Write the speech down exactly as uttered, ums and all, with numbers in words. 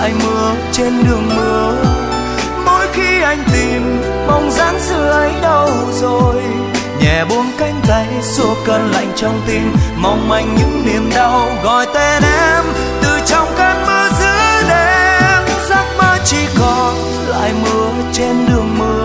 lại mưa trên đường mưa. Mỗi khi anh tìm bóng dáng xưa ấy đâu rồi, nhẹ buông cánh tay xua cơn lạnh trong tim, mong manh những niềm đau gọi tên em từ trong cơn mưa giữa đêm. Giấc mơ chỉ còn lại mưa trên đường mưa.